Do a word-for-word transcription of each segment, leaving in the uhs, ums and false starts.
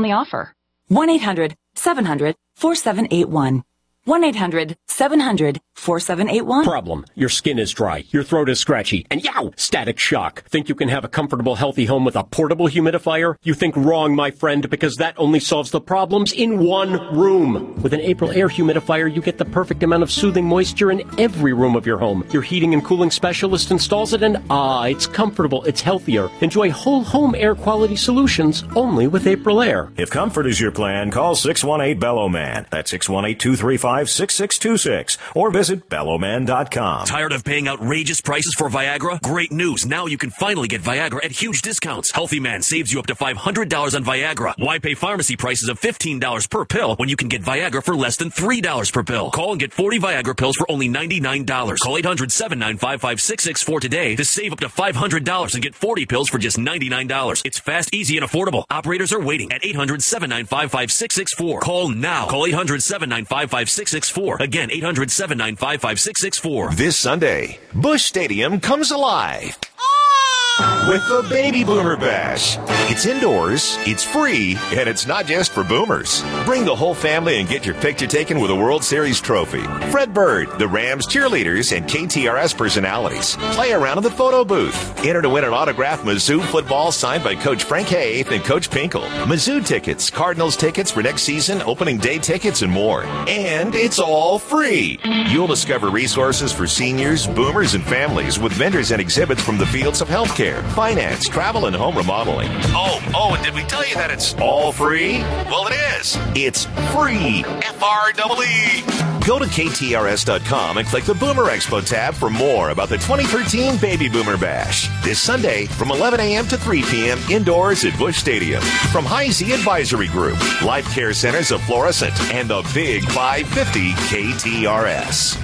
only offer. one eight hundred seven hundred four seven eight one. one eight hundred seven hundred four seven eight one. Problem. Your skin is dry. Your throat is scratchy. And yow! Static shock. Think you can have a comfortable, healthy home with a portable humidifier? You think wrong, my friend, because that only solves the problems in one room. With an April Air humidifier, you get the perfect amount of soothing moisture in every room of your home. Your heating and cooling specialist installs it, and ah, it's comfortable, it's healthier. Enjoy whole home air quality solutions only with April Air. If comfort is your plan, call six one eight Bellowman. That's six one eight, two three five, six six two six or visit bellowman dot com. Tired of paying outrageous prices for Viagra? Great news. Now you can finally get Viagra at huge discounts. Healthy Man saves you up to five hundred dollars on Viagra. Why pay pharmacy prices of fifteen dollars per pill when you can get Viagra for less than three dollars per pill? Call and get forty Viagra pills for only ninety-nine dollars. Call eight hundred, seven nine five, five six six four today to save up to five hundred dollars and get forty pills for just ninety-nine dollars. It's fast, easy, and affordable. Operators are waiting at eight hundred, seven nine five, five six six four. Call now. Call eight hundred, seven nine five, five six six four. Again, eight hundred, seven nine five, five six six four. This Sunday, Busch Stadium comes alive with the Baby Boomer Bash. It's indoors, it's free, and it's not just for boomers. Bring the whole family and get your picture taken with a World Series trophy. Fred Bird, the Rams cheerleaders, and K T R S personalities. Play around in the photo booth. Enter to win an autographed Mizzou football signed by Coach Frank Haith and Coach Pinkel. Mizzou tickets, Cardinals tickets for next season, opening day tickets, and more. And it's all free. You'll discover resources for seniors, boomers, and families with vendors and exhibits from the fields of healthcare, finance, travel, and home remodeling. Oh, oh, and did we tell you that it's all free? Well, it is. It's free. F R E E. Go to K T R S dot com and click the Boomer Expo tab for more about the twenty thirteen Baby Boomer Bash. This Sunday from eleven a.m. to three p.m. indoors at Busch Stadium. From High Z Advisory Group, Life Care Centers of Florissant, and the Big five fifty K T R S.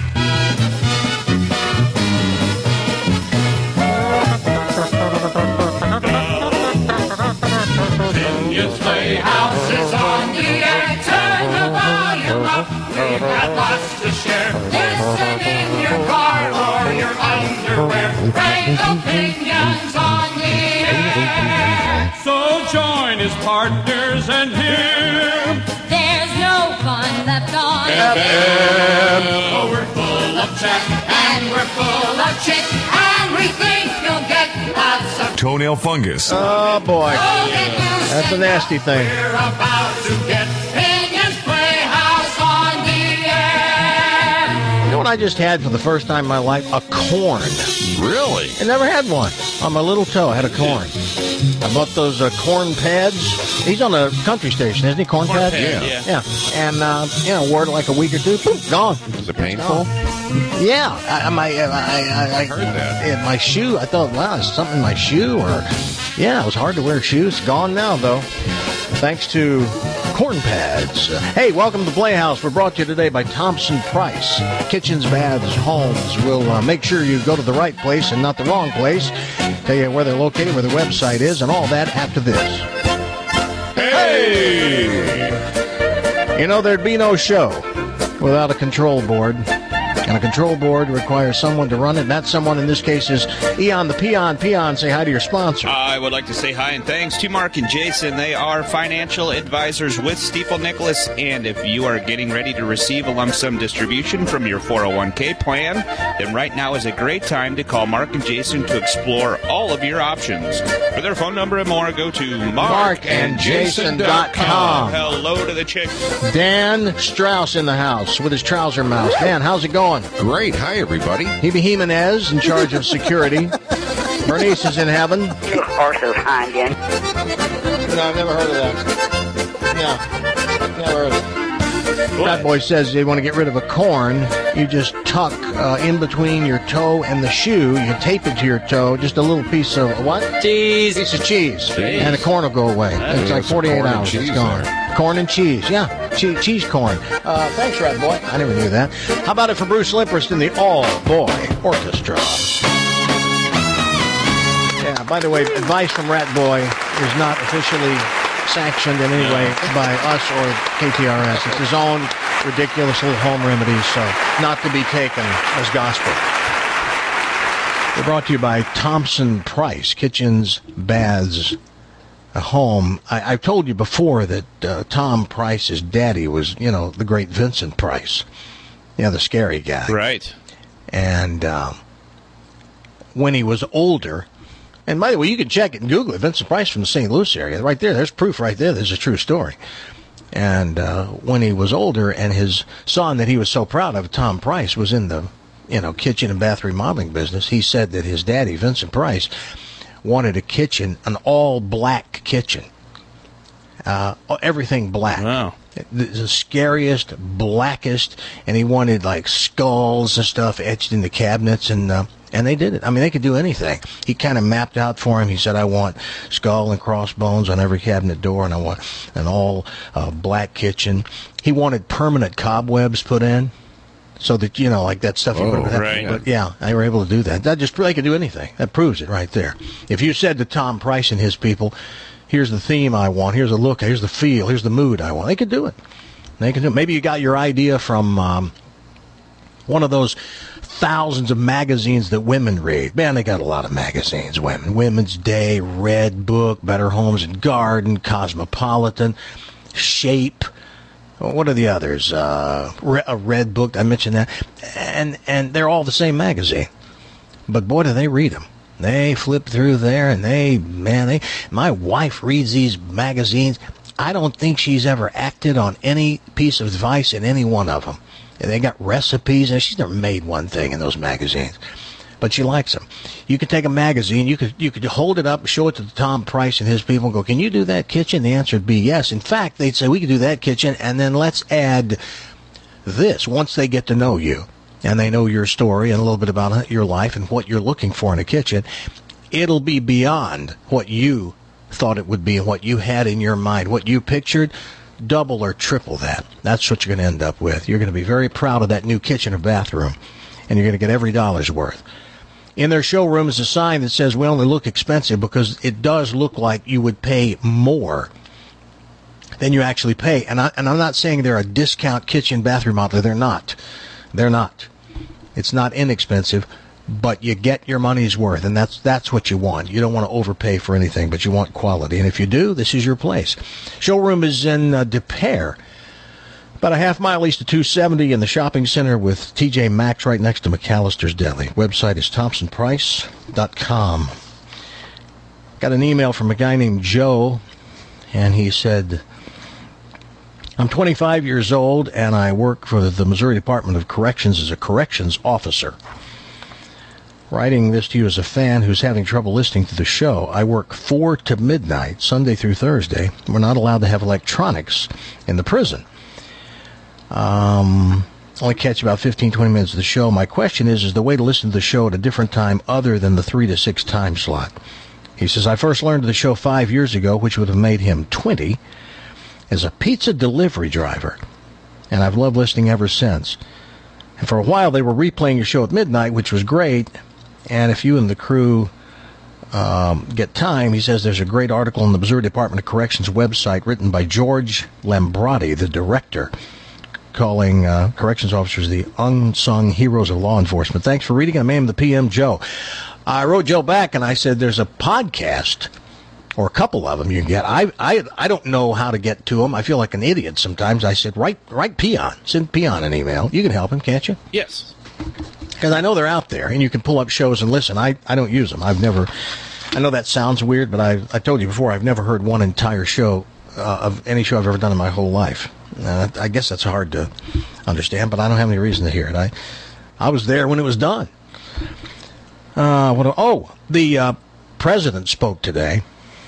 Playhouse is on the air. Turn the volume up. We've got lots to share. Listen in your car or your underwear. Great opinions on the air. So join his partners and him. There's no fun left on F M. Oh, we're full of chat and we're full of chit, and we think you'll get lots of toenail fungus. Oh boy, that's a nasty thing. We're about to get Opinions Playhouse on the air. You know what I just had for the first time in my life? A corn. Really? I never had one. On my little toe, I had a corn. I bought those uh, corn pads. He's on a country station, isn't he? Corn, corn pad? pad? Yeah. Yeah. And, uh, you know, wore it like a week or two. Poof, gone. Was it painful? Yeah. I, my, I, I, I heard that. Yeah, my shoe, I thought, wow, is something in my shoe? Or, yeah, it was hard to wear shoes. Gone now, though. Thanks to corn pads. Uh, hey, welcome to the Playhouse. We're brought to you today by Thompson Price. Kitchens, baths, homes. We'll uh, make sure you go to the right place and not the wrong place. Tell you where they're located, where their website is, and all that after this. Hey! You know, there'd be no show without a control board. And a control board requires someone to run it. And that someone in this case is Eon the Peon. Peon, say hi to your sponsor. I would like to say hi and thanks to Mark and Jason. They are financial advisors with Stifel Nicholas. And if you are getting ready to receive a lump sum distribution from your four oh one k plan, then right now is a great time to call Mark and Jason to explore all of your options. For their phone number and more, go to mark and jason dot com. Hello to the chick. Dan Strauss in the house with his trouser mouse. Dan, how's it going? Great. Hi, everybody. Hebe Jimenez in charge of security. Bernice is in heaven. Two horses behind you. No, I've never heard of that. No, never heard of it. Fat Boy says they want to get rid of a corn. You just tuck uh, in between your toe and the shoe. You tape it to your toe. Just a little piece of what? Cheese. Piece of cheese. cheese. And the corn will go away. Yeah, it's like forty-eight hours. It's gone. There. Corn and cheese. Yeah, che- cheese corn. Uh, thanks, Rat Boy. I never knew that. How about it for Bruce Limperst in the All-Boy Orchestra? Yeah, by the way, advice from Rat Boy is not officially sanctioned in any way by us or K T R S. It's his own ridiculous little home remedies, so not to be taken as gospel. We're brought to you by Thompson Price, kitchens, baths, a home. I, I've told you before that uh, Tom Price's daddy was, you know, the great Vincent Price. You know, the scary guy. Right. And um, when he was older, and by the way, you can check it and Google it, Vincent Price from the Saint Louis area. Right there, there's proof right there. There's a true story. And uh, when he was older, and his son that he was so proud of, Tom Price, was in the, you know, kitchen and bath remodeling business, he said that his daddy, Vincent Price, wanted a kitchen, an all-black kitchen. Uh, everything black. Wow. The, the scariest, blackest, and he wanted, like, skulls and stuff etched in the cabinets, and uh, and they did it. I mean, they could do anything. He kind of mapped out for him. He said, I want skull and crossbones on every cabinet door, and I want an all-black uh, kitchen. He wanted permanent cobwebs put in, so that, you know, like that stuff. Oh, you would have, right. But, yeah, they were able to do that. That just, they could do anything. That proves it right there. If you said to Tom Price and his people, here's the theme I want, here's the look, here's the feel, here's the mood I want, they could do it. They could do it. Maybe you got your idea from um, one of those thousands of magazines that women read. Man, they got a lot of magazines, women. Women's Day, Red Book, Better Homes and Garden, Cosmopolitan, Shape. What are the others? Uh, a Red Book, I mentioned that. And and they're all the same magazine. But boy, do they read them. They flip through there, and they, man, they. My wife reads these magazines. I don't think she's ever acted on any piece of advice in any one of them. And they got recipes, and she's never made one thing in those magazines. But she likes them. You could take a magazine, you could you could hold it up, show it to Tom Price and his people, and go, can you do that kitchen? The answer would be yes. In fact, they'd say, we could do that kitchen, and then let's add this once they get to know you. And they know your story and a little bit about your life and what you're looking for in a kitchen, it'll be beyond what you thought it would be and what you had in your mind, what you pictured, double or triple that. That's what you're going to end up with. You're going to be very proud of that new kitchen or bathroom, and you're going to get every dollar's worth. In their showroom is a sign that says, we only look expensive, because it does look like you would pay more than you actually pay. And, I, and I'm not saying they're a discount kitchen bathroom modeler. They're not. They're not. It's not inexpensive, but you get your money's worth, and that's that's what you want. You don't want to overpay for anything, but you want quality. And if you do, this is your place. Showroom is in uh, De Pere, about a half mile east of two seventy in the shopping center with T J Maxx right next to McAllister's Deli. Website is thompson price dot com. Got an email from a guy named Joe, and he said, I'm twenty-five years old, and I work for the Missouri Department of Corrections as a corrections officer. Writing this to you as a fan who's having trouble listening to the show. I work four to midnight, Sunday through Thursday. We're not allowed to have electronics in the prison. Um, only catch about fifteen, twenty minutes of the show. My question is, is the way to listen to the show at a different time other than the three to six time slot? He says, I first learned of the show five years ago, which would have made him twenty, as a pizza delivery driver, and I've loved listening ever since. And for a while, they were replaying your show at midnight, which was great, and if you and the crew um, get time, he says there's a great article on the Missouri Department of Corrections website written by George Lambrati, the director, calling uh, corrections officers the unsung heroes of law enforcement. Thanks for reading. I'm A M the P M Joe. I wrote Joe back, and I said there's a podcast, or a couple of them you can get. I I I don't know how to get to them. I feel like an idiot sometimes. I said, write, write Peon. Send Peon an email. You can help him, can't you? Yes. Because I know they're out there, and you can pull up shows and listen. I, I don't use them. I've never, I know that sounds weird, but I I told you before, I've never heard one entire show uh, of any show I've ever done in my whole life. Uh, I guess that's hard to understand, but I don't have any reason to hear it. I I was there when it was done. Uh, what? Oh, the uh, president spoke today,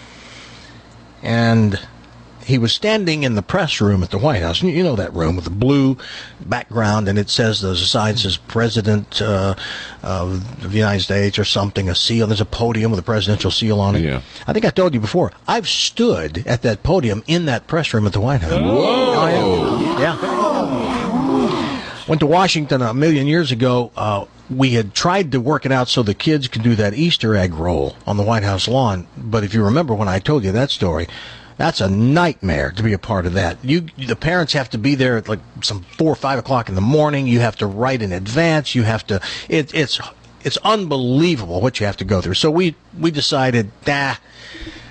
and he was standing in the press room at the White House. You know that room with the blue background, and it says, there's a sign that says President uh, of the United States or something, a seal. There's a podium with a presidential seal on it. Yeah. I think I told you before, I've stood at that podium in that press room at the White House. Whoa! Oh, yeah. yeah. Went to Washington a million years ago. Uh, we had tried to work it out so the kids could do that Easter egg roll on the White House lawn. But if you remember when I told you that story, that's a nightmare to be a part of that. You, the parents have to be there at like some four or five o'clock in the morning. You have to write in advance. You have to. It, it's it's unbelievable what you have to go through. So we we decided, nah,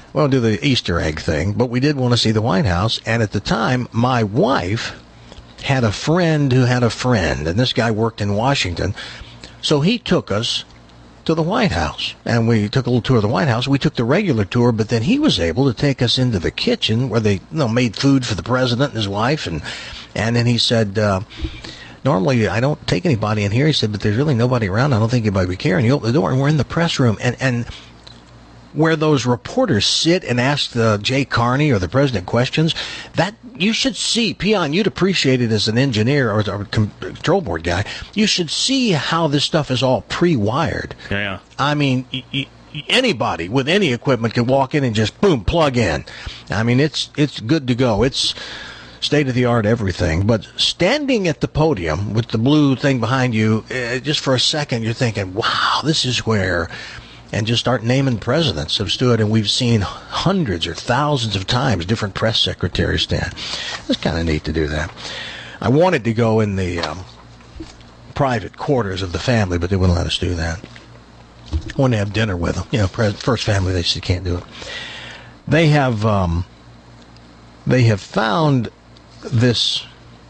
well, do the Easter egg thing, but we did want to see the White House. And at the time, my wife had a friend who had a friend, and this guy worked in Washington. So he took us to the White House, and we took a little tour of the White House. We took the regular tour, but then he was able to take us into the kitchen where they, you know, made food for the president and his wife, and and then he said, uh, normally I don't take anybody in here. He said, but there's really nobody around. I don't think anybody would care. And he opened the door, and we're in the press room, and and where those reporters sit and ask uh, Jay Carney or the president questions, that you should see, Peon, you'd appreciate it as an engineer or, or control board guy. You should see how this stuff is all pre-wired. Yeah. I mean, y- y- anybody with any equipment can walk in and just, boom, plug in. I mean, it's it's good to go. It's state-of-the-art everything. But standing at the podium with the blue thing behind you, uh, just for a second, you're thinking, wow, this is where... And just start naming presidents have stood, and we've seen hundreds or thousands of times different press secretaries stand. It's kind of neat to do that. I wanted to go in the um, private quarters of the family, but they wouldn't let us do that. I wanted to have dinner with them. You know, pres- first family, they said can't do it. They have um, they have found this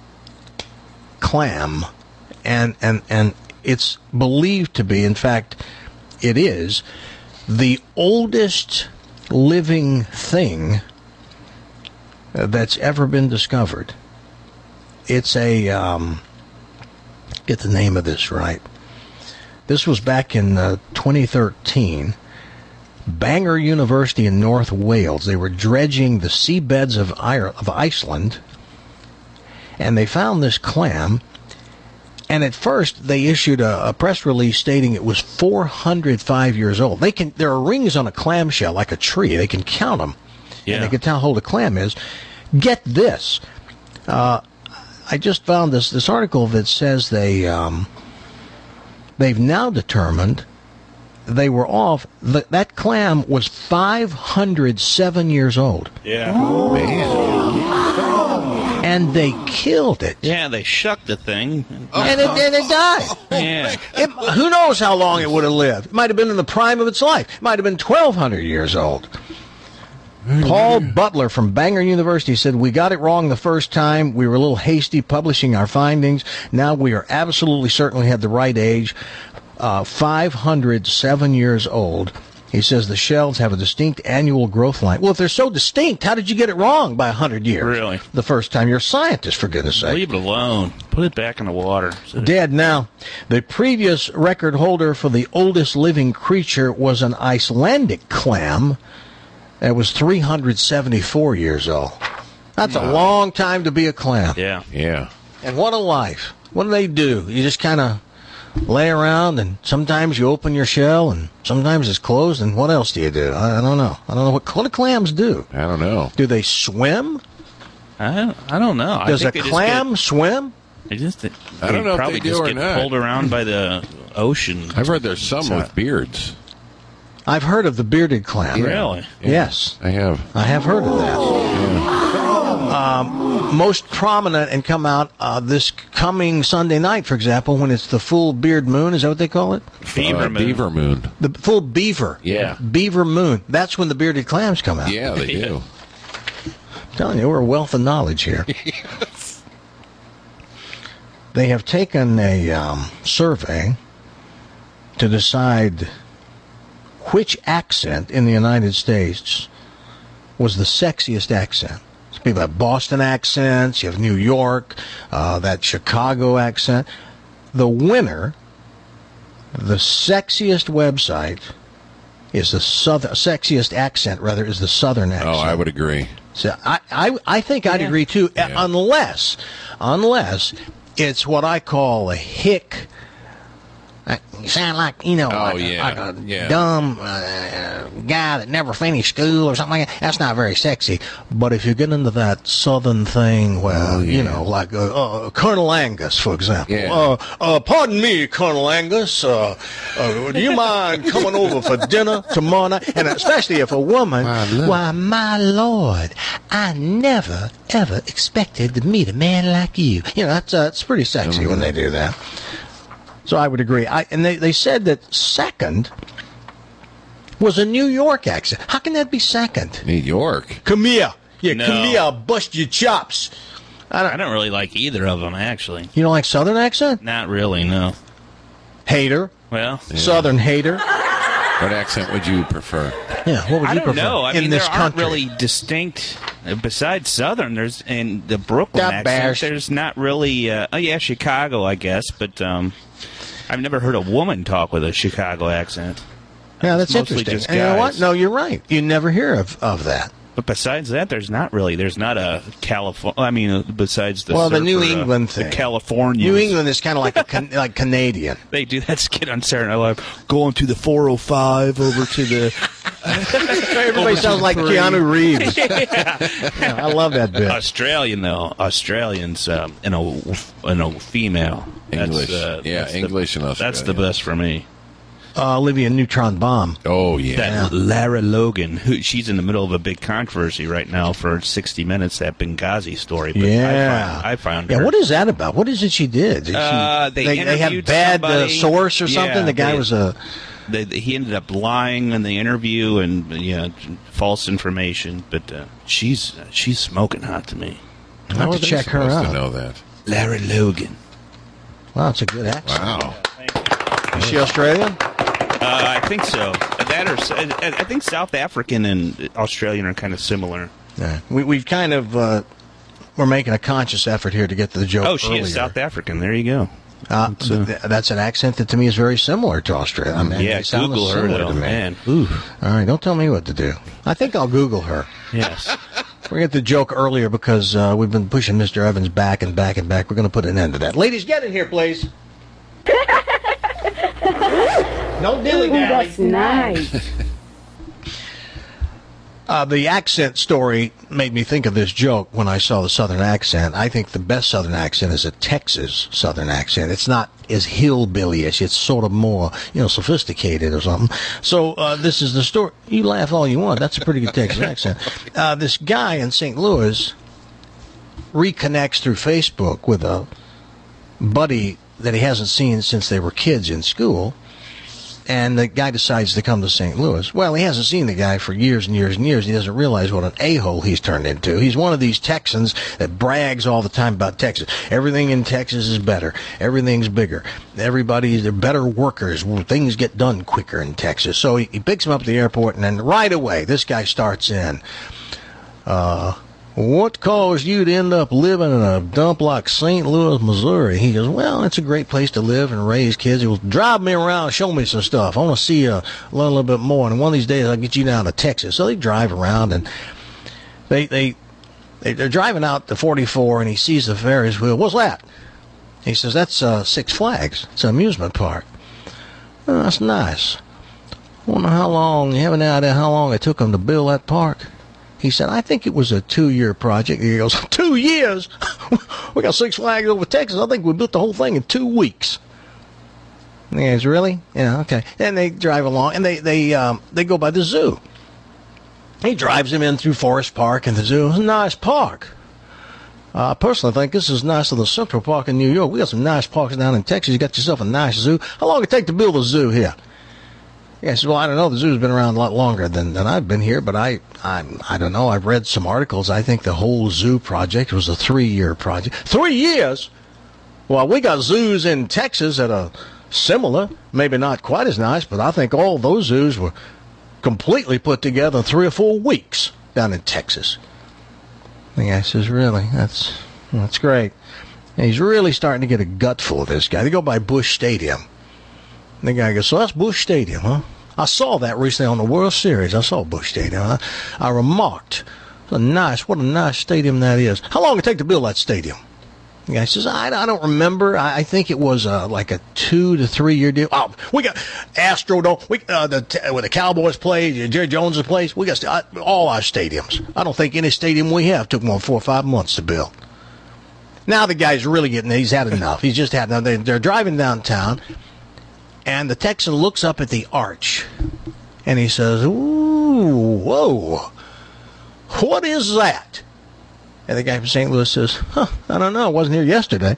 clam, and and and it's believed to be, in fact, it is the oldest living thing that's ever been discovered. It's a, um, get the name of this right. This was back in uh, twenty thirteen. Bangor University in North Wales. They were dredging the seabeds of, Ireland, of Iceland, and they found this clam. And at first, they issued a, a press release stating it was four hundred five years old. They can there are rings on a clamshell like a tree. They can count them, yeah. And they can tell how old a clam is. Get this, uh, I just found this this article that says they um, they've now determined they were off. That that clam was five hundred seven years old. Yeah, oh, man. And they killed it. Yeah, they shucked the thing. And it, and it died. Yeah. It, who knows how long it would have lived? It might have been in the prime of its life. It might have been twelve hundred years old. Paul Butler from Bangor University said, we got it wrong the first time. We were a little hasty publishing our findings. Now we are absolutely certain we had the right age. Uh, five hundred seven years old. He says the shells have a distinct annual growth line. Well, if they're so distinct, how did you get it wrong by one hundred years? Really? The first time. You're a scientist, for goodness sake. Leave it alone. Put it back in the water. Dead now. The previous record holder for the oldest living creature was an Icelandic clam that was three hundred seventy-four years old. That's wow. a long time to be a clam. Yeah. Yeah. And what a life. What do they do? You just kind of lay around, and sometimes you open your shell, and sometimes it's closed, and what else do you do? I, I don't know. I don't know. What, what do clams do? I don't know. Do they swim? I, I don't know. Does I a clam get, swim? They just, they I don't know probably if they do just or get not. pulled around by the ocean. I've heard there's some so, with beards. I've heard of the bearded clam. Yeah. Really? Yeah. Yes. I have. I have heard of that. Yeah. Um, most prominent and come out uh, this coming Sunday night, for example, when it's the full beard moon. Is that what they call it? Beaver uh, moon. Beaver moon. The full beaver. Yeah. Beaver moon. That's when the bearded clams come out. Yeah, they do. I'm telling you, we're a wealth of knowledge here. They have taken a um, survey to decide which accent in the United States was the sexiest accent. So people have Boston accents, you have New York, uh, that Chicago accent. The winner, the sexiest website, is the southern, sexiest accent, rather, is the southern accent. Oh, I would agree. So I, I, I think I'd Yeah. agree too, Yeah. unless, unless it's what I call a hick. Uh, you sound like, you know, Oh, like, yeah. a, like a Yeah. dumb uh, guy that never finished school or something like that. That's not very sexy. But if you get into that southern thing, well, Oh, yeah. you know, like uh, uh, Colonel Angus, for example. Yeah. Uh, uh, pardon me, Colonel Angus. Uh, uh, do you mind coming over for dinner tomorrow night? And especially if a woman, My lord. why, my lord, I never, ever expected to meet a man like you. You know, that's, uh, it's pretty sexy when they do that. So I would agree. I, and they, they said that second was a New York accent. How can that be second? New York. Come here. Yeah, No. come here. I'll bust your chops. I don't, I don't really like either of them, actually. You don't like Southern accent? Not really, no. Hater. Well, Yeah. Southern hater. What accent would you prefer? Yeah, what would I you don't prefer know. I in mean, this there aren't country? really distinct, uh, besides Southern, there's, and the Brooklyn Got accent, bashed. there's not really, uh, oh yeah, Chicago, I guess, but um, I've never heard a woman talk with a Chicago accent. Yeah, that's Mostly interesting. just And you know what? guys. No, you're right. You never hear of, of that. But besides that, there's not really. There's not a California. I mean, uh, besides the Well, the New surfer, uh, England the thing. California. New England is kind of like a can, like Canadian. They do that skit on Saturday Night Live. Going to the four oh five over to the. Everybody sounds like Keanu Reeves. Yeah, I love that bit. Australian though, Australians um, and a and a female. English. That's, uh, Yeah, that's English the, and Australian. That's the best for me. Uh, Olivia Neutron Bomb. Oh, yeah. That Lara Logan, who she's in the middle of a big controversy right now for sixty minutes. That Benghazi story. But Yeah. I found, I found Yeah, her. what is that about? What is it she did? Did she, Uh, they they, they had interviewed bad uh, somebody. source or something? Yeah, the guy they- was a... They, he ended up lying in the interview and yeah, false information. But uh, she's she's smoking hot to me. I'll have How to are they check her supposed out. to know that? Lara Logan. Wow, that's a good accent. Wow. Is she Australian? Uh, I think so. That or I I think South African and Australian are kind of similar. Yeah. We, we've kind of... Uh, we're making a conscious effort here to get to the joke Oh, she earlier. is South African. There you go. Uh, That's, uh, th- that's an accent that to me is very similar to Australia. I mean, yeah, they sound Google her similar though, to me. man. Ooh, All right, don't tell me what to do. I think I'll Google her. yes. We're going to get the joke earlier because uh, we've been pushing Mister Evans back and back and back. We're going to put an end to that. Ladies, get in here, please. No dilly-dally. That's nice. Uh, the accent story made me think of this joke when I saw the Southern accent. I think the best Southern accent is a Texas Southern accent. It's not as hillbilly-ish. It's sort of more, you know, sophisticated or something. So uh, this is the story. You laugh all you want. That's a pretty good Texas accent. Uh, this guy in Saint Louis reconnects through Facebook with a buddy that he hasn't seen since they were kids in school. And the guy decides to come to Saint Louis. Well, he hasn't seen the guy for years and years and years. He doesn't realize what an a-hole he's turned into. He's one of these Texans that brags all the time about Texas. Everything in Texas is better. Everything's bigger. Everybody's, they're better workers. Things get done quicker in Texas. So he, he picks him up at the airport, and then right away, this guy starts in. Uh... What caused you to end up living in a dump like Saint Louis, Missouri? He goes, well, it's a great place to live and raise kids. He goes, drive me around, show me some stuff. I want to see you, learn a little bit more. And one of these days, I'll get you down to Texas. So they drive around, and they, they, they, they're driving out to forty-four, and he sees the Ferris wheel. What's that? He says, that's uh, Six Flags. It's an amusement park. Oh, that's nice. I wonder how long, you have any idea how long it took them to build that park? He said, I think it was a two-year project. He goes, two years? We got Six Flags over Texas. I think we built the whole thing in two weeks. And he goes, really? Yeah, okay. And they drive along, and they they um, they go by the zoo. He drives him in through Forest Park and the zoo. It's a nice park. Uh, I personally think this is nicer than Central Park in New York. We got some nice parks down in Texas. You got yourself a nice zoo. How long did it take to build a zoo here? Yeah, I said, well, I don't know. The zoo's been around a lot longer than, than I've been here, but I, I I don't know. I've read some articles. I think the whole zoo project was a three-year project. Three years? Well, we got zoos in Texas that are similar, maybe not quite as nice, but I think all those zoos were completely put together in three or four weeks down in Texas. The guy says, really? That's, that's great. And he's really starting to get a gutful of this guy. They go by Busch Stadium. And the guy goes, so that's Busch Stadium, huh? I saw that recently on the World Series. I saw Busch Stadium. I, I remarked, what a nice, what a nice stadium that is. How long did it take to build that stadium? The guy says, I, I don't remember. I, I think it was uh, like a two to three year deal. Oh, we got Astrodome. We uh, the where the Cowboys play, Jerry Jones plays. We got st- uh, all our stadiums. I don't think any stadium we have took more than four or five months to build. Now the guy's really getting. He's had enough. He's just had enough. They, they're driving downtown. And the Texan looks up at the arch, and he says, ooh, whoa, what is that? And the guy from Saint Louis says, huh, I don't know, I wasn't here yesterday.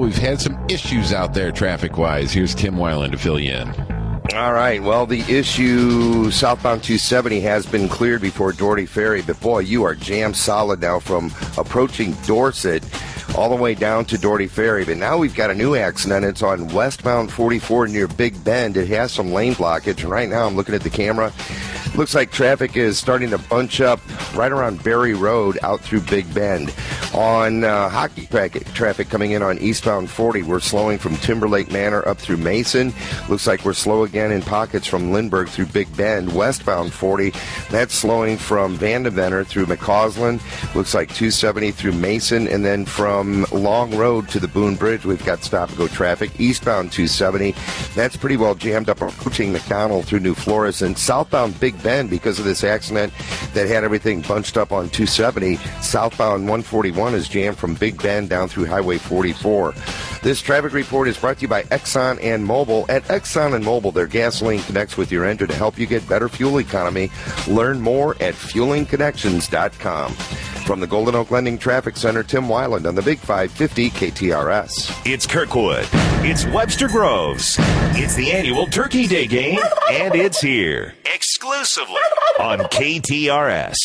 we've had some issues out there traffic-wise. Here's Tim Weiland to fill you in. All right, well, the issue southbound two seventy has been cleared before Doherty Ferry, but boy, you are jammed solid now from approaching Dorset all the way down to Doherty Ferry. But now we've got a new accident. It's on westbound forty-four near Big Bend. It has some lane blockage, and right now I'm looking at the camera. Looks like traffic is starting to bunch up right around Berry Road out through Big Bend. On uh, hockey traffic, traffic coming in on eastbound forty, we're slowing from Timberlake Manor up through Mason. Looks like we're slow again in pockets from Lindbergh through Big Bend. Westbound forty, that's slowing from Vandeventer through McCausland. Looks like two seventy through Mason, and then from Long Road to the Boone Bridge, we've got stop-and-go traffic. Eastbound two seventy, that's pretty well jammed up approaching McDonald through New Florissant. Southbound Big Bend, because of this accident that had everything bunched up on two seventy, southbound one forty-one is jammed from Big Bend down through Highway forty-four. This traffic report is brought to you by Exxon and Mobil. At Exxon and Mobil, their gasoline connects with your engine to help you get better fuel economy. Learn more at fueling connections dot com. From the Golden Oak Lending Traffic Center, Tim Weiland on the Big five fifty K T R S. It's Kirkwood. It's Webster Groves. It's the annual Turkey Day game, and it's here exclusively on K T R S.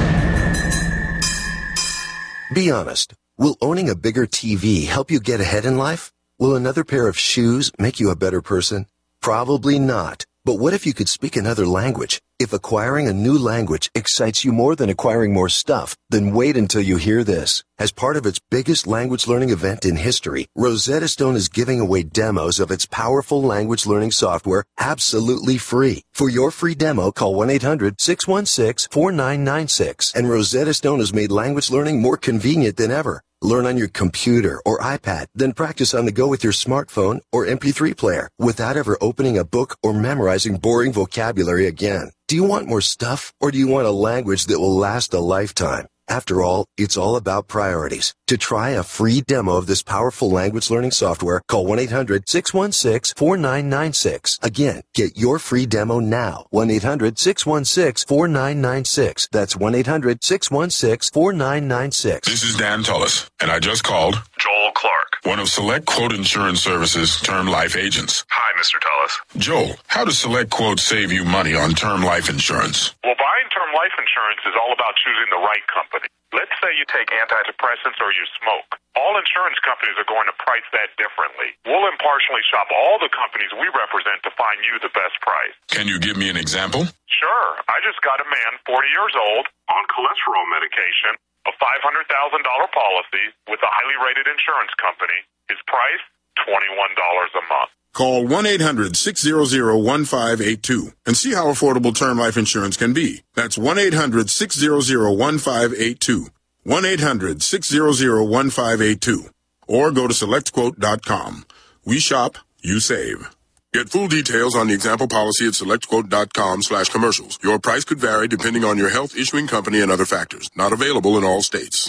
Be honest. Will owning a bigger T V help you get ahead in life? Will another pair of shoes make you a better person? Probably not. But what if you could speak another language? If acquiring a new language excites you more than acquiring more stuff, then wait until you hear this. As part of its biggest language learning event in history, Rosetta Stone is giving away demos of its powerful language learning software absolutely free. For your free demo, call one eight hundred six one six four nine nine six. And Rosetta Stone has made language learning more convenient than ever. Learn on your computer or iPad, then practice on the go with your smartphone or M P three player without ever opening a book or memorizing boring vocabulary again. Do you want more stuff, or do you want a language that will last a lifetime? After all, it's all about priorities. To try a free demo of this powerful language learning software, call one eight hundred six one six four nine nine six. Again, get your free demo now. one eight hundred six one six four nine nine six. That's one eight hundred six one six four nine nine six. This is Dan Tullis, and I just called Joel Clark, one of Select Quote Insurance Services' term life agents. Hi, Mister Tullis. Joel, how does Select Quote save you money on term life insurance? Well, buying term life insurance is all about choosing the right company. Let's say you take antidepressants or you smoke. All insurance companies are going to price that differently. We'll impartially shop all the companies we represent to find you the best price. Can you give me an example? Sure. I just got a man, forty years old, on cholesterol medication, a five hundred thousand dollars policy with a highly rated insurance company. His price, twenty-one dollars a month. Call one eight hundred six hundred one five eight two and see how affordable term life insurance can be. That's one eight hundred six hundred one five eight two. one eight hundred six hundred one five eight two. Or go to select quote dot com. We shop, you save. Get full details on the example policy at select quote dot com slash commercials. Your price could vary depending on your health, issuing company, and other factors. Not available in all states.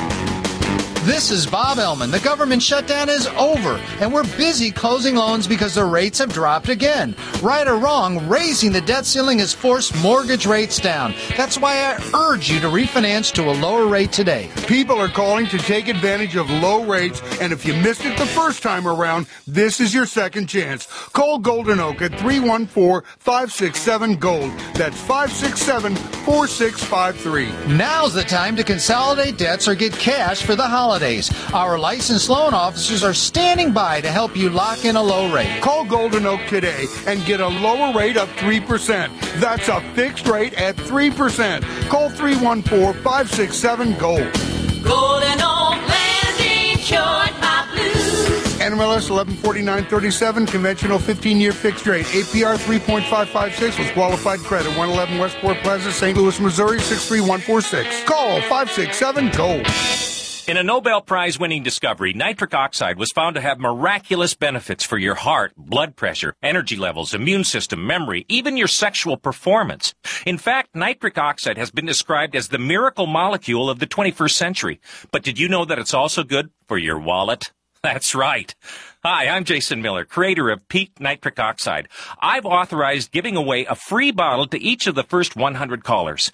This is Bob Ellman. The government shutdown is over, and we're busy closing loans because the rates have dropped again. Right or wrong, raising the debt ceiling has forced mortgage rates down. That's why I urge you to refinance to a lower rate today. People are calling to take advantage of low rates, and if you missed it the first time around, this is your second chance. Call Golden Oak at three one four, five six seven, GOLD. That's five six seven, four six five three. Now's the time to consolidate debts or get cash for the holidays. Our licensed loan officers are standing by to help you lock in a low rate. Call Golden Oak today and get a lower rate of three percent. That's a fixed rate at three percent. Call three one four, five six seven, GOLD. Golden Oak Land insured my blues. N M L S eleven forty-nine thirty-seven, conventional fifteen-year fixed rate, A P R three point five five six with qualified credit, one eleven Westport Plaza, Saint Louis, Missouri, six three one four six. Call five six seven, GOLD. In a Nobel Prize-winning discovery, nitric oxide was found to have miraculous benefits for your heart, blood pressure, energy levels, immune system, memory, even your sexual performance. In fact, nitric oxide has been described as the miracle molecule of the twenty-first century. But did you know that it's also good for your wallet? That's right. Hi, I'm Jason Miller, creator of Peak Nitric Oxide. I've authorized giving away a free bottle to each of the first one hundred callers.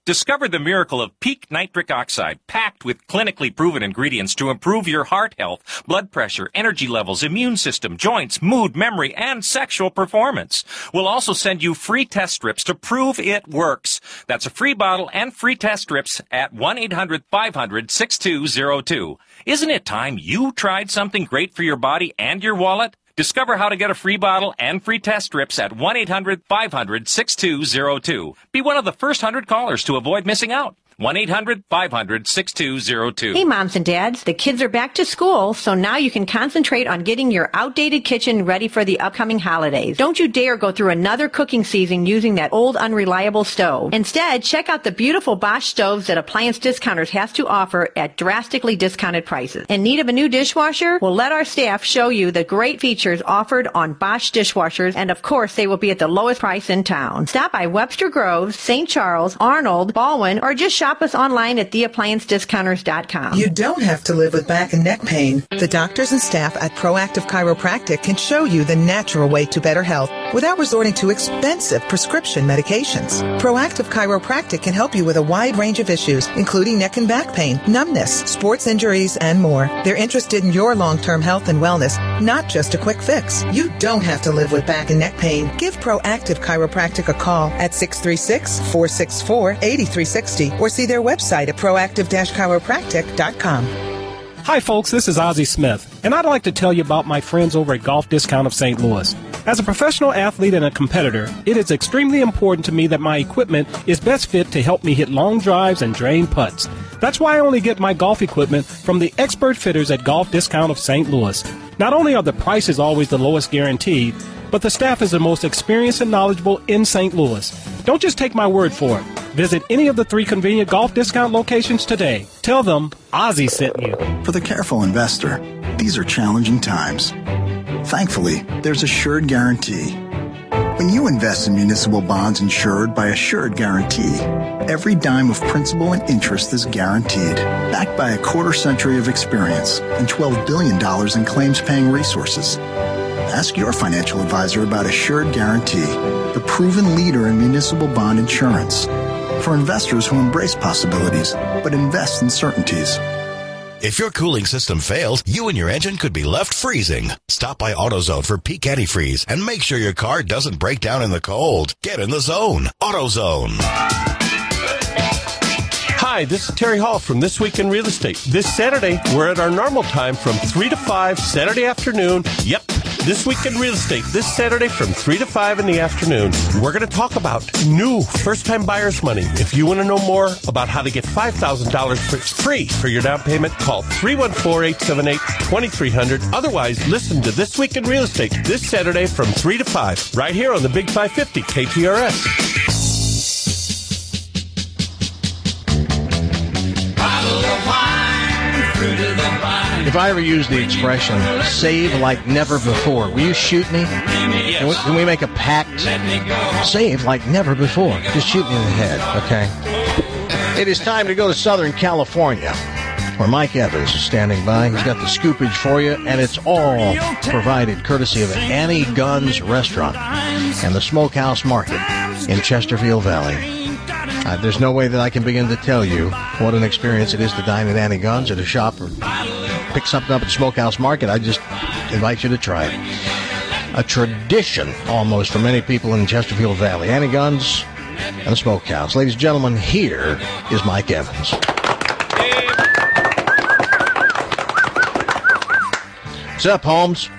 Discover the miracle of Peak Nitric Oxide, packed with clinically proven ingredients to improve your heart health, blood pressure, energy levels, immune system, joints, mood, memory, and sexual performance. We'll also send you free test strips to prove it works. That's a free bottle and free test strips at one eight hundred five hundred six two zero two. Isn't it time you tried something great for your body and your wallet? Discover how to get a free bottle and free test strips at one eight hundred five hundred six two zero two. Be one of the first one hundred callers to avoid missing out. one eight hundred five hundred six two zero two. Hey, moms and dads, the kids are back to school, so now you can concentrate on getting your outdated kitchen ready for the upcoming holidays. Don't you dare go through another cooking season using that old, unreliable stove. Instead, check out the beautiful Bosch stoves that Appliance Discounters has to offer at drastically discounted prices. In need of a new dishwasher? Well, let our staff show you the great features offered on Bosch dishwashers, and of course, they will be at the lowest price in town. Stop by Webster Groves, Saint Charles, Arnold, Baldwin, or just shop us online at the appliance discounters dot com. You don't have to live with back and neck pain. The doctors and staff at Proactive Chiropractic can show you the natural way to better health without resorting to expensive prescription medications. Proactive Chiropractic can help you with a wide range of issues, including neck and back pain, numbness, sports injuries, and more. They're interested in your long-term health and wellness, not just a quick fix. You don't have to live with back and neck pain. Give Proactive Chiropractic a call at six three six, four six four, eight three six zero or see their website at proactive dash chiropractic dot com. Hi folks, this is Ozzie Smith, and I'd like to tell you about my friends over at Golf Discount of Saint Louis. As a professional athlete and a competitor, it is extremely important to me that my equipment is best fit to help me hit long drives and drain putts. That's why I only get my golf equipment from the expert fitters at Golf Discount of Saint Louis. Not only are the prices always the lowest guaranteed, but the staff is the most experienced and knowledgeable in Saint Louis. Don't just take my word for it. Visit any of the three convenient Golf Discount locations today. Tell them Ozzie sent you. For the careful investor, these are challenging times. Thankfully, there's Assured Guarantee. When you invest in municipal bonds insured by Assured Guarantee, every dime of principal and interest is guaranteed, backed by a quarter century of experience and twelve billion dollars in claims-paying resources. Ask your financial advisor about Assured Guarantee, the proven leader in municipal bond insurance. For investors who embrace possibilities, but invest in certainties. If your cooling system fails, you and your engine could be left freezing. Stop by AutoZone for peak antifreeze and make sure your car doesn't break down in the cold. Get in the zone. AutoZone. Hi, this is Terry Hall from This Week in Real Estate. This Saturday, we're at our normal time from three to five, Saturday afternoon. Yep, This Week in Real Estate, this Saturday from three to five in the afternoon. We're going to talk about new first-time buyers' money. If you want to know more about how to get five thousand dollars free for your down payment, call three one four, eight seven eight, two three zero zero. Otherwise, listen to This Week in Real Estate this Saturday from three to five, right here on the Big five fifty K T R S. If I ever use the expression, save like never before, will you shoot me? Can we, can we make a pact? Save like never before. Just shoot me in the head, okay? It is time to go to Southern California, where Mike Evans is standing by. He's got the scoopage for you, and it's all provided courtesy of Annie Gunn's Restaurant and the Smokehouse Market in Chesterfield Valley. Uh, there's no way that I can begin to tell you what an experience it is to dine at Annie Gunn's, or to shop or pick something up at Smokehouse Market. I just invite you to try it. A tradition, almost, for many people in Chesterfield Valley. Annie Gunn's and the Smokehouse. Ladies and gentlemen, here is Mike Evans. What's up, Holmes?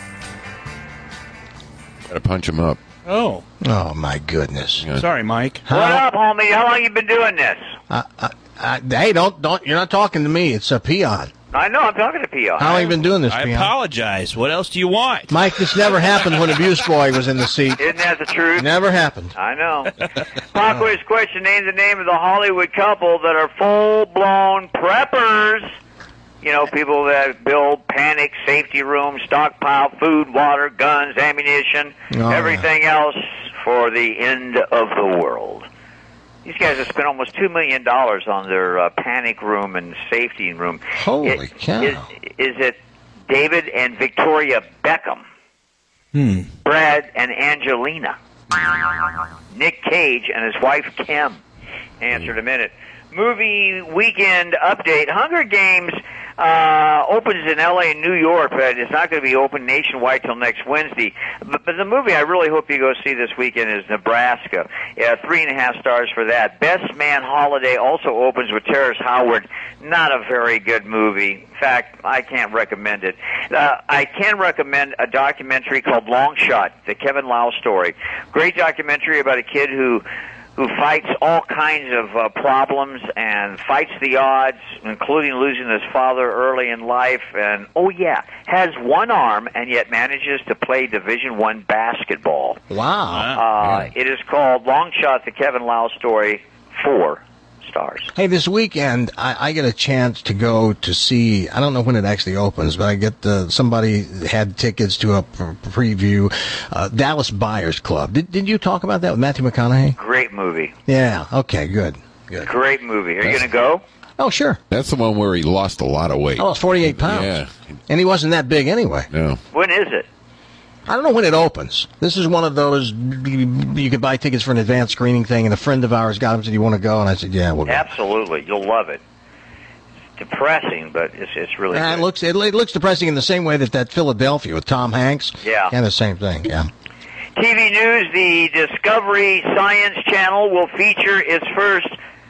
Gotta punch him up. Oh. Oh, my goodness. Sorry, Mike. What up, homie? How long you been doing this? Uh, uh, uh, hey, don't, don't, you're not talking to me. It's a peon. I know, I'm talking to Peon. How long you been doing this, I peon? apologize. What else do you want? Mike, this never happened when Abuse Boy was in the seat. Isn't that the truth? Never happened. I know. Pop quiz question. Name the name of the Hollywood couple that are full-blown preppers. You know, people that build panic safety rooms, stockpile food, water, guns, ammunition, oh, everything yeah. else for the end of the world. These guys have spent almost two million dollars on their uh, panic room and safety room. Holy it, cow. Is, is it David and Victoria Beckham? Hmm. Brad and Angelina? Nick Cage and his wife Kim? answer in a minute. Movie weekend update. Hunger Games uh, opens in L A and New York, but it's not going to be open nationwide till next Wednesday. But, but the movie I really hope you go see this weekend is Nebraska. Yeah, three and a half stars for that. Best Man Holiday also opens with Terrence Howard. Not a very good movie. In fact, I can't recommend it. Uh, I can recommend a documentary called Long Shot, the Kevin Lau story. Great documentary about a kid who who fights all kinds of uh, problems and fights the odds, including losing his father early in life, and, oh yeah, has one arm and yet manages to play Division One basketball. Wow. Uh, it is called Long Shot, the Kevin Lau story, four stars. Hey, this weekend, I, I get a chance to go to see, I don't know when it actually opens, but I get, uh, somebody had tickets to a pr- preview, uh, Dallas Buyers Club. Did, did you talk about that with Matthew McConaughey? Great movie. Yeah, okay, good, good. Great movie. Are you going to go? Oh, sure. That's the one where he lost a lot of weight. Oh, it's forty-eight pounds. Yeah. And he wasn't that big anyway. No. When is it? I don't know when it opens. This is one of those, you, you could buy tickets for an advanced screening thing, and a friend of ours got him and said, you want to go? And I said, yeah, we'll go. Absolutely. You'll love it. It's depressing, but it's it's really Uh, good. it looks it, it looks depressing in the same way that that Philadelphia with Tom Hanks. Yeah. And the same thing, yeah. T V news, the Discovery Science Channel will feature its first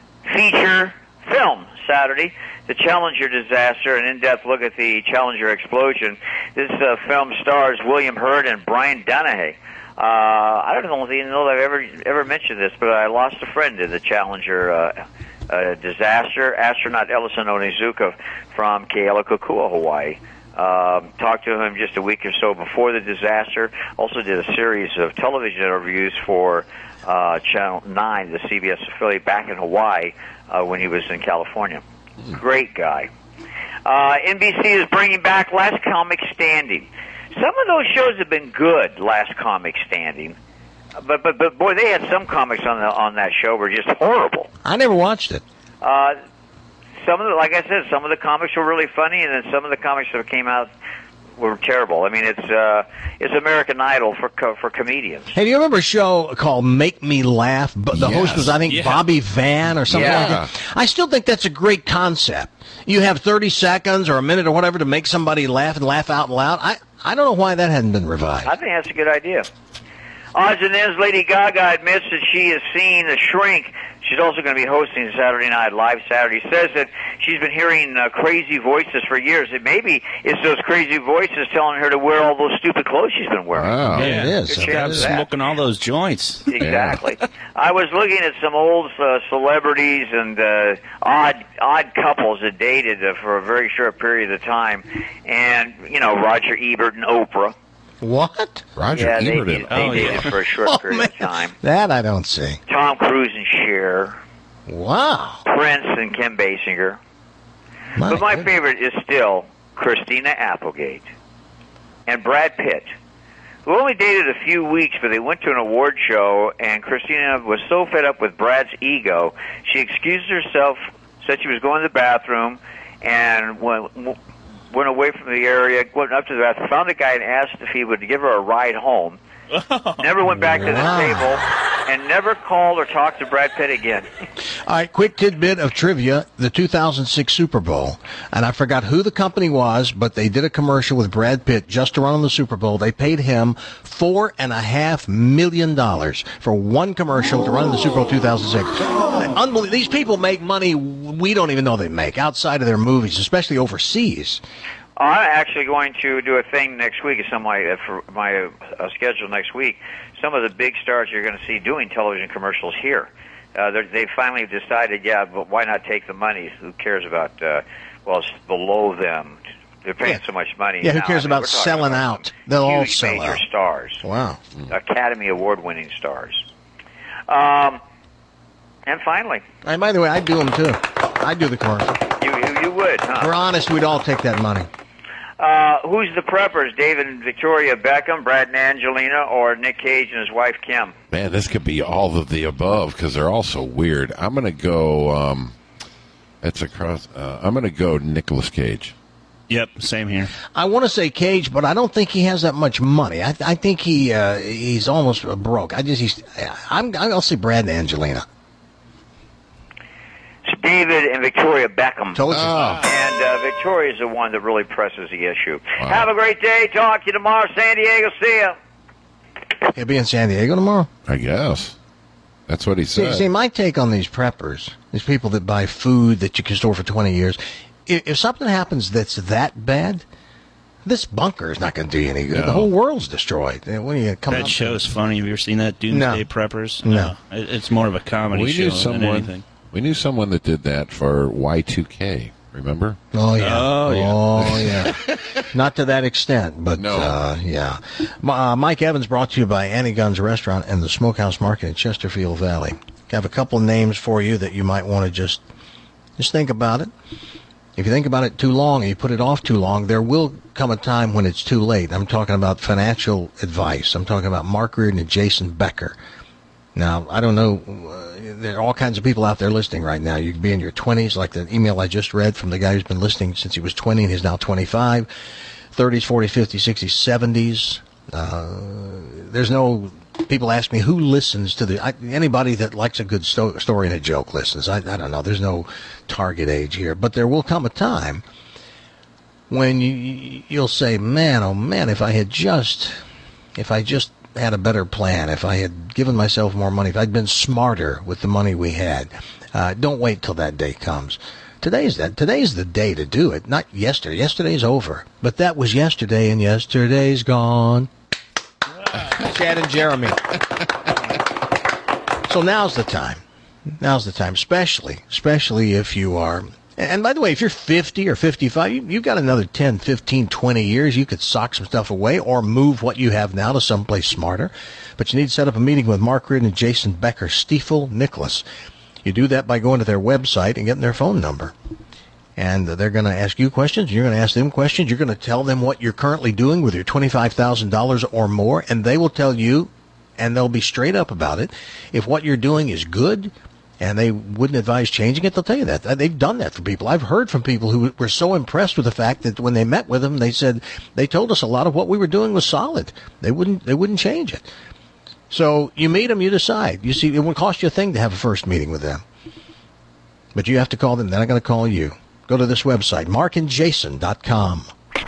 feature film Saturday, the Challenger disaster, an in-depth look at the Challenger explosion. This uh, film stars William Hurt and Brian Donahue. Uh, I don't know if you know that I've ever ever mentioned this, but I lost a friend in the Challenger uh, uh, disaster. Astronaut Ellison Onizuka from Kealakekua, Hawaii. Uh, talked to him just a week or so before the disaster. Also did a series of television interviews for uh, Channel nine, the C B S affiliate, back in Hawaii uh, when he was in California. Great guy. Uh, N B C is bringing back Last Comic Standing. Some of those shows have been good, Last Comic Standing, but but but boy, they had some comics on the on that show were just horrible. I never watched it. Uh, some of the, like I said, some of the comics were really funny, and then some of the comics that came out were terrible. I mean, it's uh, it's American Idol for co- for comedians. Hey, do you remember a show called Make Me Laugh? But the Yes. host was, I think, Yeah. Bobby Van or something Yeah. like that. I still think that's a great concept. You have thirty seconds or a minute or whatever to make somebody laugh and laugh out loud. I, I don't know why that hadn't been revived. I think that's a good idea. Odds and ends, Lady Gaga admits that she has seen The Shrink. She's also going to be hosting Saturday Night Live Saturday. Says that she's been hearing uh, crazy voices for years. And maybe it's those crazy voices telling her to wear all those stupid clothes she's been wearing. Wow. Oh, Yeah, Good it is. chance Stop of that. smoking all those joints. Exactly. I was looking at some old uh, celebrities and uh, odd odd couples that dated uh, for a very short period of time, and you know Roger Ebert and Oprah. What? Roger yeah, they, Ebert they, and- they oh, dated yeah. for a short Oh, period of time. That I don't see. Tom Cruise and Cher. Wow. Prince and Kim Basinger. My but my favorite is still Christina Applegate and Brad Pitt, who only dated a few weeks, but they went to an award show, and Christina was so fed up with Brad's ego, she excused herself, said she was going to the bathroom, and went, went away from the area, went up to the bathroom, found a guy and asked if he would give her a ride home. Never went back to the Wow. table, and never called or talked to Brad Pitt again. All right, quick tidbit of trivia. The two thousand six Super Bowl, and I forgot who the company was, but they did a commercial with Brad Pitt just to run on the Super Bowl. They paid him four and a half million dollars for one commercial to run in the Super Bowl two thousand six. Unbelievable. These people make money we don't even know they make outside of their movies, especially overseas. I'm actually going to do a thing next week. It's on my uh, for my uh, schedule next week. Some of the big stars you're going to see doing television commercials here. Uh, they're- they finally decided, yeah, but why not take the money? Who cares about? Uh, well, it's below them. They're paying so much money. Yeah, who now. cares I mean, about we're talking selling about out? They'll all huge sell major out. stars. Wow. Academy Award-winning stars. Um, and finally, And by the way, I do them too. I do the commercial. you you, you would, huh? We're honest, we'd all take that money. Uh, who's the preppers? David and Victoria Beckham, Brad and Angelina, or Nick Cage and his wife Kim? Man, this could be all of the above because they're all so weird. I'm going to go. Um, it's across. Uh, I'm going to go Nicolas Cage. Yep, same here. I want to say Cage, but I don't think he has that much money. I, I think he uh, he's almost broke. I just he's I'm I'll say Brad and Angelina. David and Victoria Beckham. Told you. And uh, Victoria's the one that really presses the issue. Wow. Have a great day. Talk to you tomorrow, San Diego. See ya. He'll be in San Diego tomorrow? I guess. That's what he said. See, see, my take on these preppers, these people that buy food that you can store for twenty years, if, if something happens that's that bad, this bunker is not going to do you any good. No. The whole world's destroyed. When you come that show's funny. Have you ever seen that Doomsday No. Preppers? No. It, it's more of a comedy we show knew than someone. anything. We knew someone that did that for Y two K. Remember? Oh, yeah. Oh, yeah. Oh, yeah. Not to that extent, but, No. uh, yeah. Uh, Mike Evans brought to you by Annie Gunn's Restaurant and the Smokehouse Market in Chesterfield Valley. I have a couple of names for you that you might want to just, just think about it. If you think about it too long and you put it off too long, there will come a time when it's too late. I'm talking about financial advice. I'm talking about Mark Reardon and Jason Becker. Now, I don't know, uh, there are all kinds of people out there listening right now. You could be in your twenties, like the email I just read from the guy who's been listening since he was twenty and he's now twenty-five, thirties, forties, fifties, sixties, seventies. Uh, there's no, people ask me who listens to the, I, anybody that likes a good sto- story and a joke listens. I, I don't know, there's no target age here, but there will come a time when you, you'll say, man, oh man, if I had just, if I just had a better plan, if I had given myself more money, if I'd been smarter with the money we had. Uh, don't wait till that day comes. Today's that. Today's the day to do it, not yesterday. Yesterday's over, but that was yesterday, and yesterday's gone. Chad and Jeremy. So now's the time. Now's the time, especially, especially if you are. And by the way, if you're fifty or fifty-five, you, you've got another ten, fifteen, twenty years. You could sock some stuff away or move what you have now to someplace smarter. But you need to set up a meeting with Mark Reardon and Jason Becker, Stiefel Nicholas. You do that by going to their website and getting their phone number. And they're going to ask you questions. You're going to ask them questions. You're going to tell them what you're currently doing with your twenty-five thousand dollars or more. And they will tell you, and they'll be straight up about it, if what you're doing is good, and they wouldn't advise changing it, they'll tell you that. They've done that for people. I've heard from people who were so impressed with the fact that when they met with them, they said, they told us a lot of what we were doing was solid. They wouldn't, they wouldn't change it. So you meet them, you decide. You see, it won't cost you a thing to have a first meeting with them. But you have to call them. They're not going to call you. Go to this website, mark and jason dot com.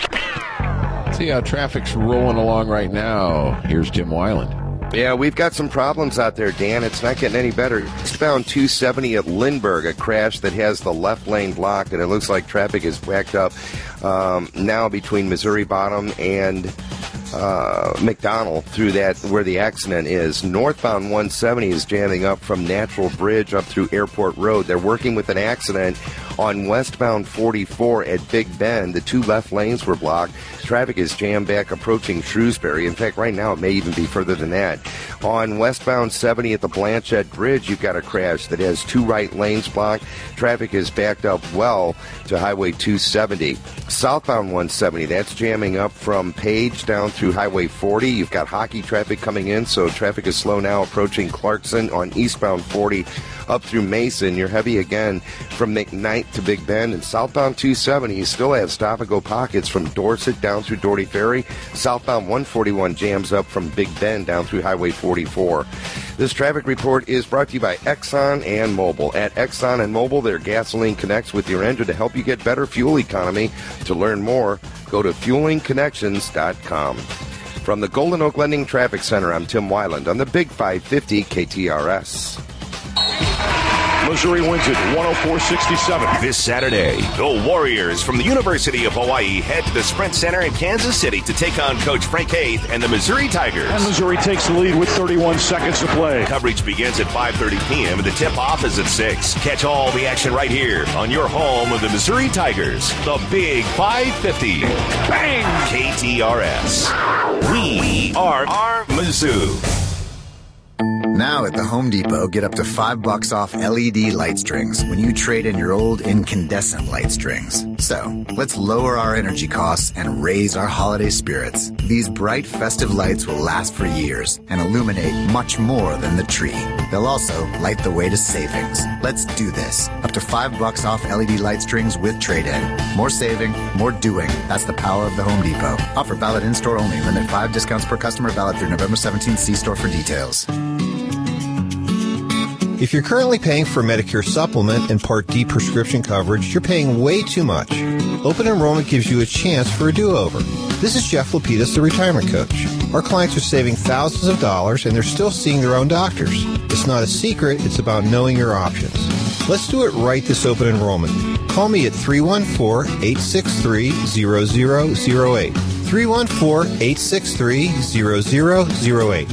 See how traffic's rolling along right now. Here's Jim Weiland. Yeah, we've got some problems out there, Dan. It's not getting any better. Eastbound two seventy at Lindbergh, a crash that has the left lane blocked, and it looks like traffic is backed up um, now between Missouri Bottom and uh, McDonald through that where the accident is. Northbound one seventy is jamming up from Natural Bridge up through Airport Road. They're working with an accident on westbound forty-four at Big Bend. The two left lanes were blocked. Traffic is jammed back approaching Shrewsbury. In fact, right now it may even be further than that. On westbound seventy at the Blanchette Bridge, you've got a crash that has two right lanes blocked. Traffic is backed up well to Highway two seventy. Southbound one seventy, that's jamming up from Page down through Highway forty. You've got hockey traffic coming in, so traffic is slow now approaching Clarkson. On eastbound forty up through Mason, you're heavy again from McKnight to Big Bend. And southbound two seventy, you still have stop-and-go pockets from Dorset down through Doherty Ferry. Southbound one forty-one jams up from Big Bend down through Highway forty-four. This traffic report is brought to you by Exxon and Mobil. At Exxon and Mobil, their gasoline connects with your engine to help you get better fuel economy. To learn more, go to fueling connections dot com. From the Golden Oak Lending Traffic Center, I'm Tim Weiland on the Big five fifty K T R S. Missouri wins it one oh four sixty-seven. This Saturday, the Warriors from the University of Hawaii head to the Sprint Center in Kansas City to take on Coach Frank Haith and the Missouri Tigers. And Missouri takes the lead with thirty-one seconds to play. Coverage begins at five thirty p.m. and the tip-off is at six. Catch all the action right here on your home of the Missouri Tigers. The Big five fifty. Bang! K T R S. We are our Mizzou. Now at the Home Depot, get up to five bucks off L E D light strings when you trade in your old incandescent light strings. So, let's lower our energy costs and raise our holiday spirits. These bright, festive lights will last for years and illuminate much more than the tree. They'll also light the way to savings. Let's do this. Up to five bucks off L E D light strings with trade-in. More saving, more doing. That's the power of the Home Depot. Offer valid in-store only. Limit five discounts per customer. Valid through November seventeenth. See store for details. If you're currently paying for Medicare Supplement and Part D prescription coverage, you're paying way too much. Open enrollment gives you a chance for a do-over. This is Jeff Lapidus, the retirement coach. Our clients are saving thousands of dollars and they're still seeing their own doctors. It's not a secret, it's about knowing your options. Let's do it right this open enrollment. Call me at three one four, eight six three, zero zero zero eight. three one four, eight six three, zero zero zero eight.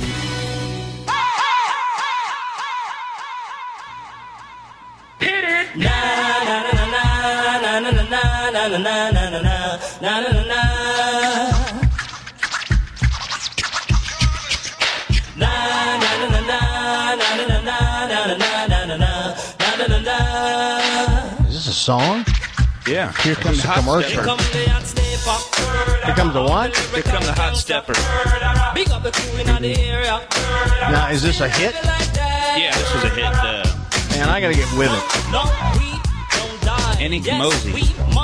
Hit it! Na na na na na na na na na na na na na na na na. Is this a song? Yeah. Here comes the commercial. Here comes the what? Here comes the hot stepper. Now, is this a hit? Yeah, this was a hit. Uh, Man, I gotta get with it. Annie Mosey.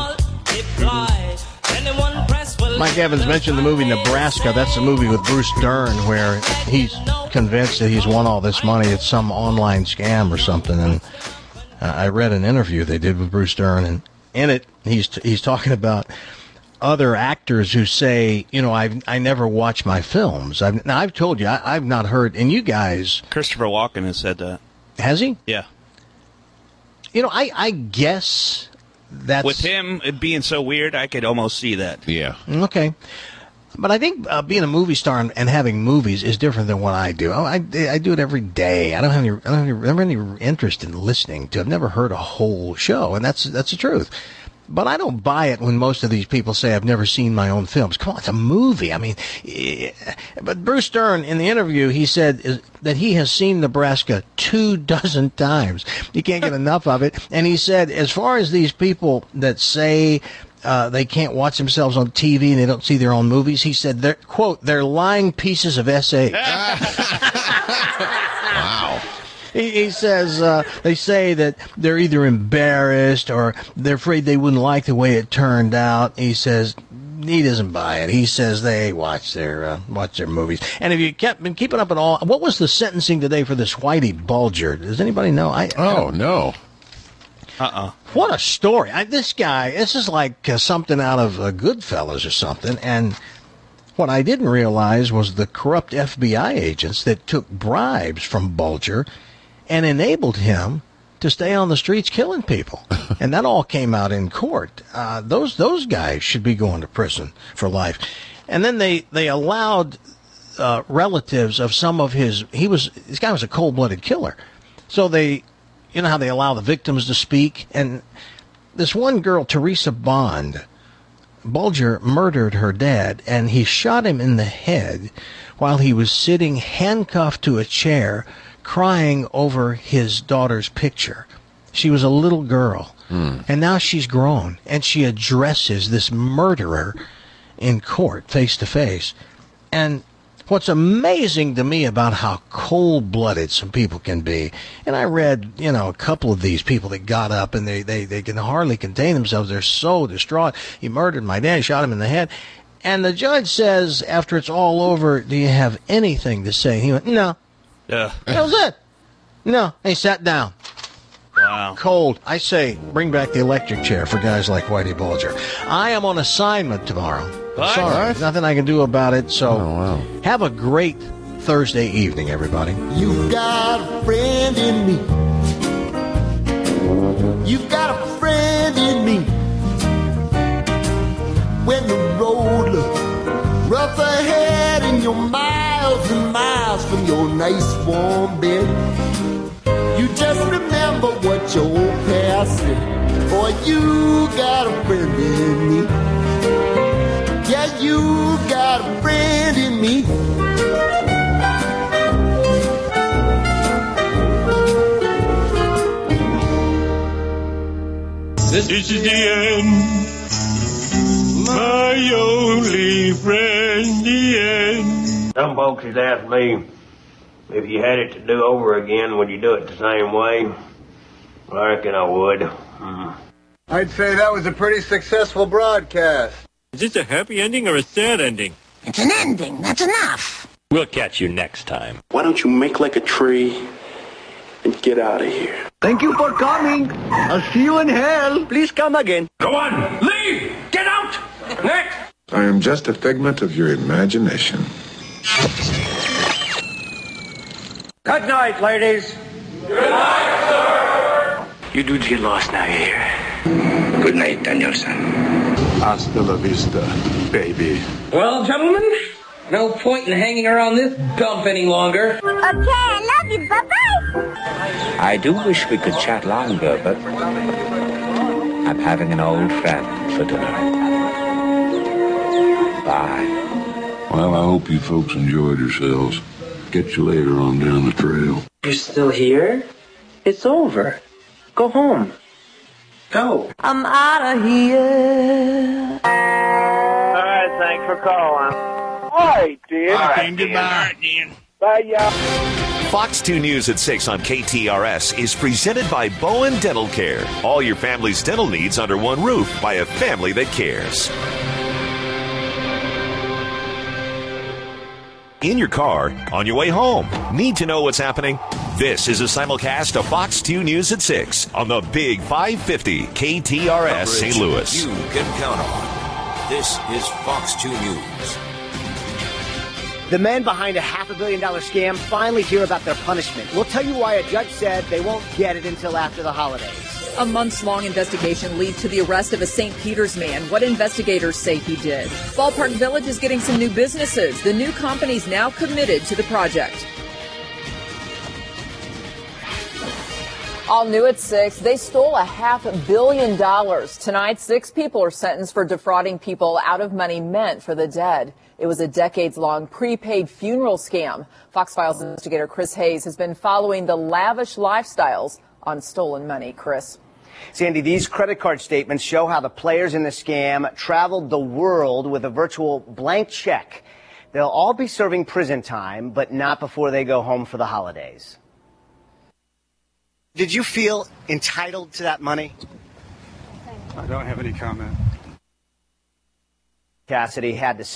Mike Evans mentioned the movie Nebraska. That's the movie with Bruce Dern where he's convinced that he's won all this money. It's some online scam or something. And uh, I read an interview they did with Bruce Dern, and in it, he's he's talking about other actors who say, you know, I I never watch my films. I've, now, I've told you, I, I've not heard, and you guys... Christopher Walken has said that. Has he? Yeah. You know, I, I guess that's... With him it being so weird, I could almost see that. Yeah. Okay. But I think uh, being a movie star and, and having movies is different than what I do. I, I, I do it every day. I don't have any, I don't have any, I don't have any interest in listening to. I've never heard a whole show, and that's that's the truth. But I don't buy it when most of these people say I've never seen my own films. Come on, it's a movie. I mean, yeah. But Bruce Dern, in the interview, he said is, that he has seen Nebraska two dozen times. He can't get enough of it. And he said, as far as these people that say uh, they can't watch themselves on T V and they don't see their own movies, he said, they're, quote, they're lying pieces of S H. Wow. He, he says uh, they say that they're either embarrassed or they're afraid they wouldn't like the way it turned out. He says he doesn't buy it. He says they watch their uh, watch their movies. And if you kept been keeping up at all, what was the sentencing today for this Whitey Bulger? Does anybody know? I, oh I no. Uh-uh. What a story! I, this guy, this is like uh, something out of uh, Goodfellas or something. And what I didn't realize was the corrupt F B I agents that took bribes from Bulger and enabled him to stay on the streets killing people. And that all came out in court. Uh, those those guys should be going to prison for life. And then they, they allowed uh, relatives of some of his... He was This guy was a cold-blooded killer. So they... You know how they allow the victims to speak? And this one girl, Teresa Bond, Bulger murdered her dad, and he shot him in the head while he was sitting handcuffed to a chair crying over his daughter's picture. She was a little girl, mm. and now she's grown, and she addresses this murderer in court face to face. And what's amazing to me about how cold-blooded some people can be, and I read, you know, a couple of these people that got up and they, they, they can hardly contain themselves. They're so distraught. He murdered my dad, shot him in the head. And the judge says, after it's all over, do you have anything to say? He went, no. Yeah. That was it. No. He sat down. Wow. Cold. I say, bring back the electric chair for guys like Whitey Bulger. I am on assignment tomorrow. What? Sorry. There's nothing I can do about it. So Oh, wow. have a great Thursday evening, everybody. You've got a friend in me. You've got a friend in me. When the road looks rough ahead and you're miles and miles from your nice warm bed, you just remember what your old past said. Boy, you got a friend in me. Yeah, you got a friend in me. This is the end. My only friend, the end. Some folks has asked me, if you had it to do over again, would you do it the same way? Well, I reckon I would. Mm. I'd say that was a pretty successful broadcast. Is this a happy ending or a sad ending? It's an ending. That's enough. We'll catch you next time. Why don't you make like a tree and get out of here. Thank you for coming. I'll see you in hell. Please come again. Go on, leave! Get out! Next! I am just a figment of your imagination. Good night, ladies. Good night, sir! You dudes get lost now, you hear? Good night, Danielson. Hasta la vista, baby. Well, gentlemen, no point in hanging around this dump any longer. Okay, I love you. Bye-bye. I do wish we could chat longer, but I'm having an old friend for dinner. Bye. Well, I hope you folks enjoyed yourselves. Get you later on down the trail. You're still here? It's over. Go home. Go. I'm out of here. All right, thanks for calling. All right, Dan. All right, goodbye. All right, Dan. Bye, y'all. Fox two News at six on K T R S is presented by Bowen Dental Care. All your family's dental needs under one roof by a family that cares. In your car, on your way home. Need to know what's happening? This is a simulcast of Fox two News at six on the Big five fifty K T R S Saint Louis. You can count on. This is Fox two News. The men behind a half a billion dollar scam finally hear about their punishment. We'll tell you why a judge said they won't get it until after the holidays. A months-long investigation leads to the arrest of a Saint Peter's man. What investigators say he did. Ballpark Village is getting some new businesses. The new company's now committed to the project. All new at six, they stole a half billion dollars. Tonight, six people are sentenced for defrauding people out of money meant for the dead. It was a decades-long prepaid funeral scam. Fox Files investigator Chris Hayes has been following the lavish lifestyles on stolen money. Chris. Sandy, these credit card statements show how the players in the scam traveled the world with a virtual blank check. They'll all be serving prison time, but not before they go home for the holidays. Did you feel entitled to that money? I don't have any comment. Cassidy had to say